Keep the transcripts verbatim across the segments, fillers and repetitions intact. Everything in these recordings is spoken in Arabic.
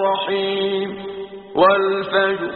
الرحيم والفجر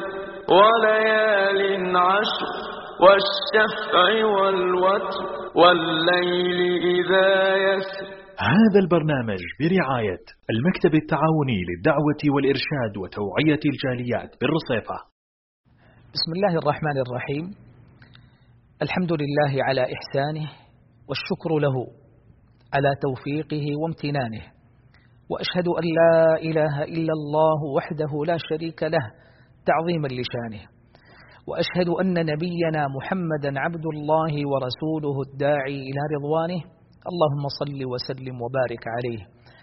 وليال عشر والشفع والوتر والليل إذا يسر. هذا البرنامج برعاية المكتب التعاوني للدعوة والإرشاد وتوعية الجاليات بالرصيفة. بسم الله الرحمن الرحيم. الحمد لله على إحسانه والشكر له على توفيقه وامتنانه، وأشهد أن لا إله إلا الله وحده لا شريك له تعظيما لشانه، وأشهد أن نبينا محمدا عبد الله ورسوله الداعي إلى رضوانه. اللهم صل وسلم وبارك عليه،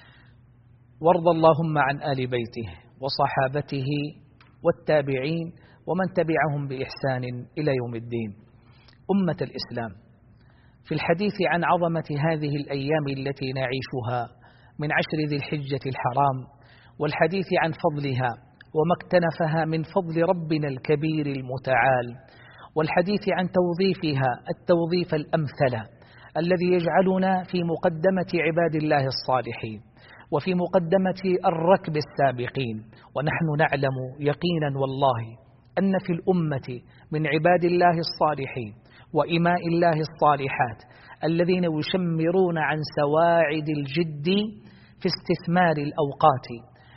وارض اللهم عن آل بيته وصحابته والتابعين ومن تبعهم بإحسان إلى يوم الدين. أمة الإسلام، في الحديث عن عظمة هذه الأيام التي نعيشها من عشر ذي الحجة الحرام، والحديث عن فضلها وما اكتنفها من فضل ربنا الكبير المتعال، والحديث عن توظيفها التوظيف الأمثل الذي يجعلنا في مقدمة عباد الله الصالحين وفي مقدمة الركب السابقين. ونحن نعلم يقينا والله أن في الأمة من عباد الله الصالحين وإماء الله الصالحات الذين يشمرون عن سواعد الجد في استثمار الأوقات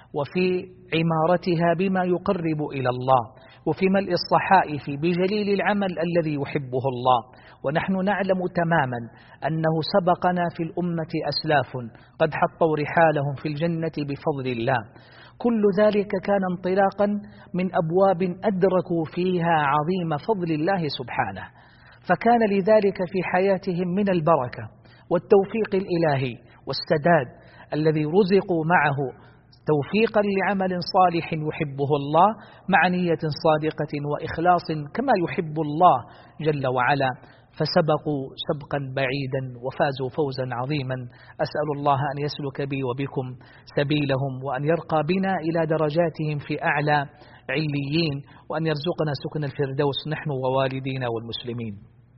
وفي عمارتها بما يقرب إلى الله، وفي ملء الصحائف بجليل العمل الذي يحبه الله. ونحن نعلم تماما أنه سبقنا في الأمة أسلاف قد حطوا رحالهم في الجنة بفضل الله. كل ذلك كان انطلاقا من أبواب أدركوا فيها عظيم فضل الله سبحانه، فكان لذلك في حياتهم من البركة والتوفيق الإلهي والسداد الذي رزقوا معه توفيقا لعمل صالح يحبه الله مع نية صادقة وإخلاص كما يحب الله جل وعلا، فسبقوا سبقا بعيدا وفازوا فوزا عظيما. أسأل الله أن يسلك بي وبكم سبيلهم، وأن يرقى بنا إلى درجاتهم في أعلى عليين، وأن يرزقنا سكن الفردوس نحن ووالدينا والمسلمين.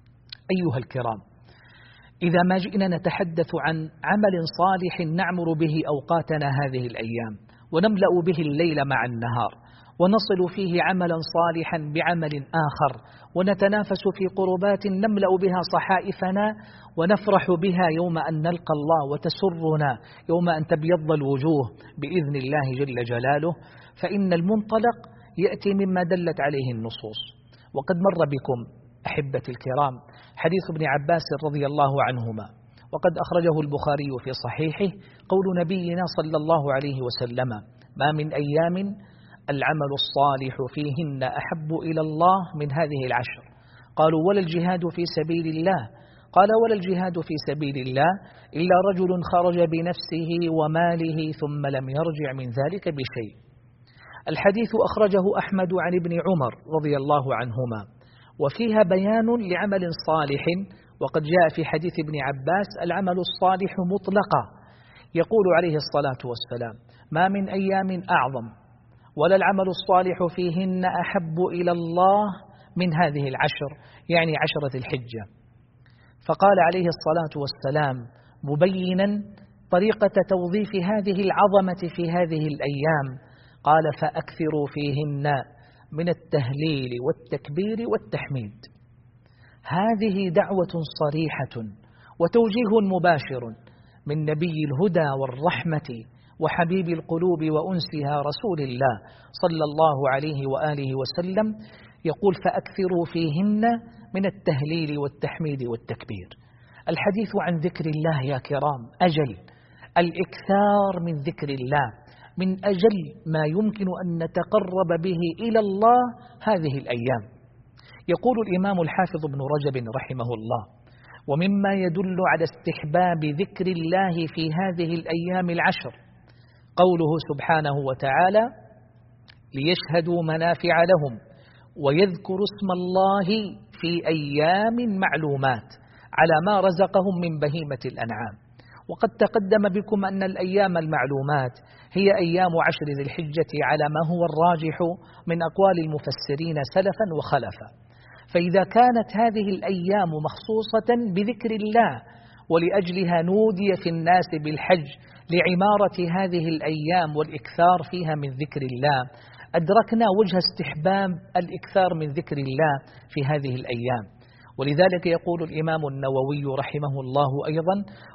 أيها الكرام، إذا ما جئنا نتحدث عن عمل صالح نعمر به أوقاتنا هذه الأيام ونملأ به الليل مع النهار، ونصل فيه عملا صالحا بعمل آخر، ونتنافس في قربات نملأ بها صحائفنا ونفرح بها يوم أن نلقى الله، وتسرنا يوم أن تبيض الوجوه بإذن الله جل جلاله، فإن المنطلق يأتي مما دلت عليه النصوص. وقد مر بكم أحبتي الكرام حديث ابن عباس رضي الله عنهما، وقد أخرجه البخاري في صحيحه، قول نبينا صلى الله عليه وسلم: ما من أيام العمل الصالح فيهن أحب إلى الله من هذه العشر. قالوا: ولا الجهاد في سبيل الله؟ قال: ولا الجهاد في سبيل الله إلا رجل خرج بنفسه وماله ثم لم يرجع من ذلك بشيء. الحديث أخرجه أحمد عن ابن عمر رضي الله عنهما، وفيها بيان لعمل صالح. وقد جاء في حديث ابن عباس: العمل الصالح مطلقا. يقول عليه الصلاة والسلام: ما من أيام أعظم ولا العمل الصالح فيهن أحب إلى الله من هذه العشر، يعني عشرة الحجة. فقال عليه الصلاة والسلام مبينا طريقة توظيف هذه العظمة في هذه الأيام، قال: فأكثروا فيهن من التهليل والتكبير والتحميد. هذه دعوة صريحة وتوجيه مباشر من نبي الهدى والرحمة وحبيب القلوب وأنسها رسول الله صلى الله عليه وآله وسلم، يقول: فأكثروا فيهن من التهليل والتحميد والتكبير. الحديث عن ذكر الله يا كرام أجل، الإكثار من ذكر الله من أجل ما يمكن أن نتقرب به إلى الله هذه الأيام. يقول الإمام الحافظ ابن رجب رحمه الله: ومما يدل على استحباب ذكر الله في هذه الأيام العشر قوله سبحانه وتعالى: ليشهدوا منافع لهم ويذكروا اسم الله في أيام معلومات على ما رزقهم من بهيمة الأنعام. وقد تقدم بكم أن الأيام المعلومات هي أيام عشر ذي الحجة على ما هو الراجح من أقوال المفسرين سلفا وخلفا. فإذا كانت هذه الأيام مخصوصة بذكر الله ولأجلها نودي في الناس بالحج لعمارة هذه الأيام والإكثار فيها من ذكر الله. أدركنا وجه استحباب الإكثار من ذكر الله في هذه الأيام، ولذلك يقول الإمام النووي رحمه الله أيضا: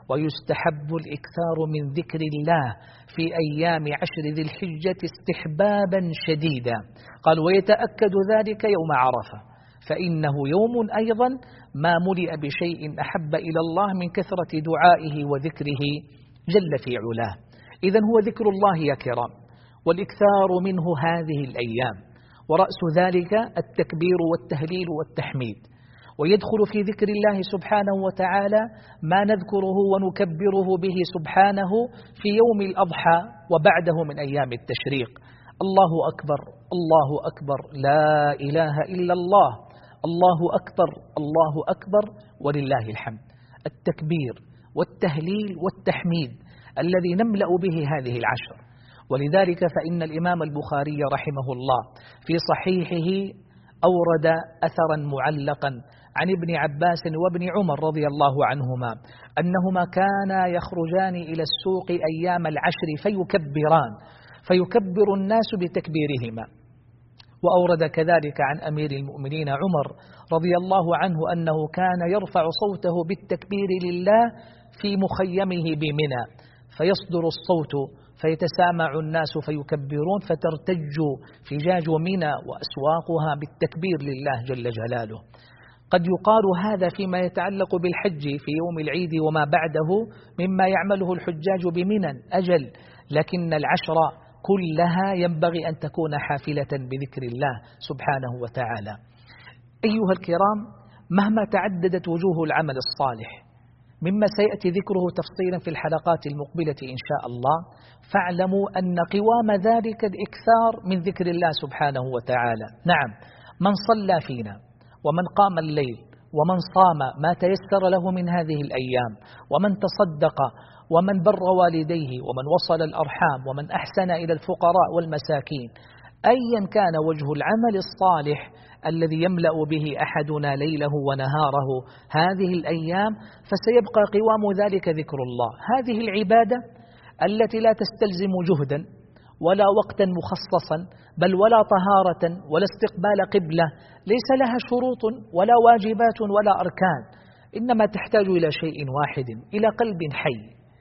ويستحب الإكثار من ذكر الله في أيام عشر ذي الحجة استحبابا شديدا. قال: ويتأكد ذلك يوم عرفة، فإنه يوم أيضا ما ملئ بشيء أحب إلى الله من كثرة دعائه وذكره جل في علاه. إذن هو ذكر الله يا كرام، والإكثار منه هذه الأيام، ورأس ذلك التكبير والتهليل والتحميد. ويدخل في ذكر الله سبحانه وتعالى ما نذكره ونكبره به سبحانه في يوم الأضحى وبعده من أيام التشريق: الله أكبر، الله أكبر، لا إله إلا الله، الله أكبر، الله أكبر، ولله الحمد. التكبير والتهليل والتحميد الذي نملأ به هذه العشر. ولذلك فإن الإمام البخاري رحمه الله في صحيحه أورد أثرا معلقا عن ابن عباس وابن عمر رضي الله عنهما أنهما كانا يخرجان إلى السوق أيام العشر فيكبران، فيكبر الناس بتكبيرهما. وأورد كذلك عن أمير المؤمنين عمر رضي الله عنه أنه كان يرفع صوته بالتكبير لله في مخيمه بمنى، فيصدر الصوت فيتسامع الناس فيكبرون، فترتج فجاج منى وأسواقها بالتكبير لله جل جلاله. قد يقال هذا فيما يتعلق بالحج في يوم العيد وما بعده مما يعمله الحجاج بمنى أجل، لكن العشر كلها ينبغي أن تكون حافلة بذكر الله سبحانه وتعالى. أيها الكرام، مهما تعددت وجوه العمل الصالح مما سيأتي ذكره تفصيلا في الحلقات المقبلة إن شاء الله، فاعلموا أن قوام ذلك الإكثار من ذكر الله سبحانه وتعالى. نعم، من صلى فينا ومن قام الليل ومن صام ما تيسر له من هذه الأيام، ومن تصدق ومن بر والديه ومن وصل الأرحام ومن أحسن إلى الفقراء والمساكين، أيا كان وجه العمل الصالح الذي يملأ به أحدنا ليله ونهاره هذه الأيام، فسيبقى قوام ذلك ذكر الله. هذه العبادة التي لا تستلزم جهدا ولا وقتا مخصصا، بل ولا طهارة ولا استقبال قبلة، ليس لها شروط ولا واجبات ولا أركان، إنما تحتاج إلى شيء واحد: إلى قلب حي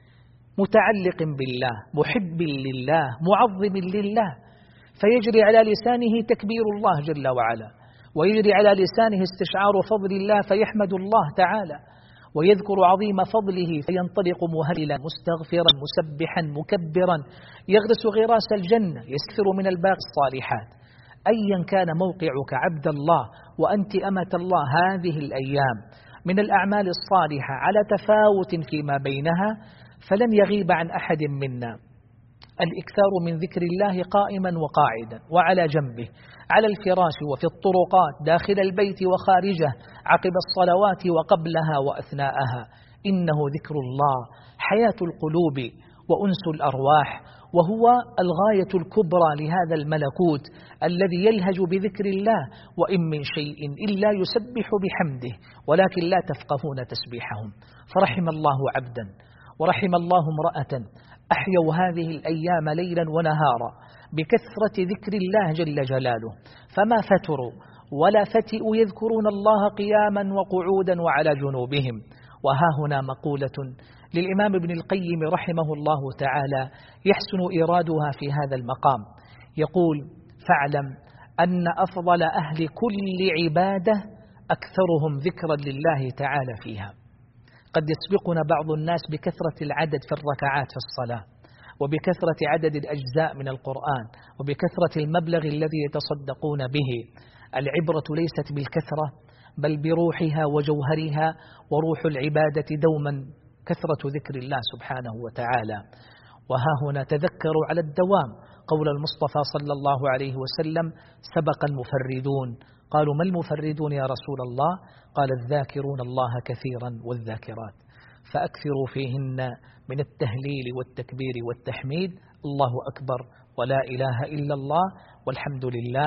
متعلق بالله، محب لله، معظم لله، فيجري على لسانه تكبير الله جل وعلا، ويجري على لسانه استشعار فضل الله فيحمد الله تعالى، ويذكر عظيم فضله فينطلق مهللا مستغفرا مسبحا مكبرا، يغرس غراس الجنة، يسكر من الباقي الصالحات. أيا كان موقعك عبد الله وأنت أمة الله هذه الأيام من الأعمال الصالحة على تفاوت فيما بينها، فلن يغيب عن أحد منا الإكثار من ذكر الله قائما وقاعدا وعلى جنبه، على الفراش وفي الطرقات، داخل البيت وخارجه، عقب الصلوات وقبلها وأثناءها. إنه ذكر الله حياة القلوب وأنس الأرواح، وهو الغاية الكبرى لهذا الملكوت الذي يلهج بذكر الله. وإن من شيء إلا يسبح بحمده ولكن لا تفقهون تسبيحهم. فرحم الله عبدا ورحم الله امرأة أحيوا هذه الأيام ليلا ونهارا بكثرة ذكر الله جل جلاله، فما فتروا ولا فتئوا يذكرون الله قياما وقعودا وعلى جنوبهم. وها هنا مقولة للإمام ابن القيم رحمه الله تعالى يحسن إيرادها في هذا المقام، يقول: فاعلم أن أفضل أهل كل عبادة أكثرهم ذكرا لله تعالى فيها. قد يسبقنا بعض الناس بكثرة العدد في الركعات في الصلاة، وبكثرة عدد الأجزاء من القرآن، وبكثرة المبلغ الذي يتصدقون به. العبرة ليست بالكثرة بل بروحها وجوهرها، وروح العبادة دوما كثرة ذكر الله سبحانه وتعالى. وها هنا تذكروا على الدوام قول المصطفى صلى الله عليه وسلم: سبق المفردون. قالوا: ما المفردون يا رسول الله؟ قال: الذاكرون الله كثيرا والذاكرات. فأكثروا فيهن من التهليل والتكبير والتحميد: الله أكبر، ولا إله إلا الله، والحمد لله،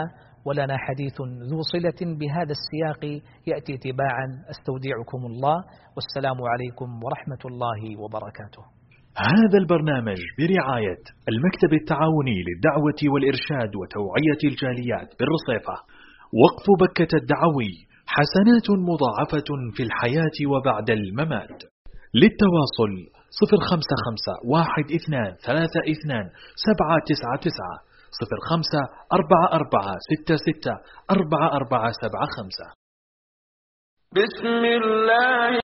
ولنا حديث ذو صلة بهذا السياق يأتي تباعا. أستودعكم الله والسلام عليكم ورحمة الله وبركاته. هذا البرنامج برعاية المكتب التعاوني للدعوة والإرشاد وتوعية الجاليات بالرصيفة. وقف بكة الدعوي، حسنات مضاعفة في الحياة وبعد الممات. للتواصل صفر خمسة خمسة واحد اثنان ثلاثة اثنان سبعة تسعة تسعة صفر خمسة أربعة أربعة ستة ستة أربعة أربعة سبعة خمسة. بسم الله